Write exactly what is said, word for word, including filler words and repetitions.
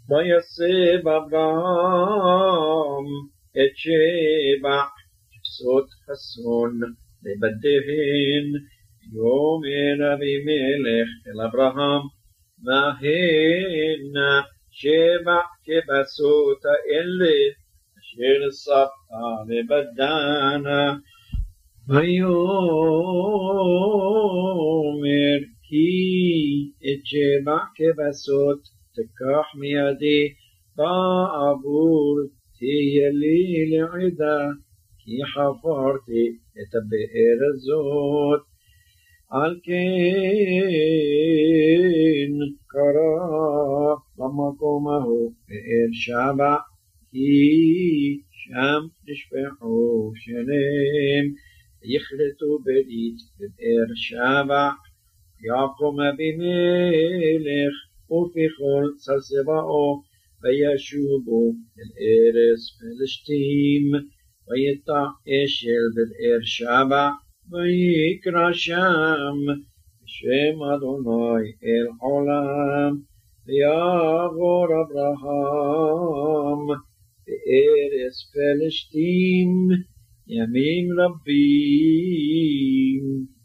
ויסב אברהם את שבע כבשות חסון לבתיהן. יאמר אבימלך אל אברהם, מהן שבע כבשות האלה אשר ספת לבדנה? ויאמר כי את שבע כבשות תקח מידי בעבור תהיה לי לעדה, כי חפרתי את הבאר הזאת. על כן קרא למקום ההוא באר שבע, כי שם נשפכו שניהם, יכרתו ברית בבאר שבע. ויקום אבימלך ופיכל צבאו וישובו אל ארץ פלשתים. ויטע אשל בבאר שבע ויקרא שם בשם אדוני אל עולם. ויעבור אברהם בארץ פלשתים ימים רבים.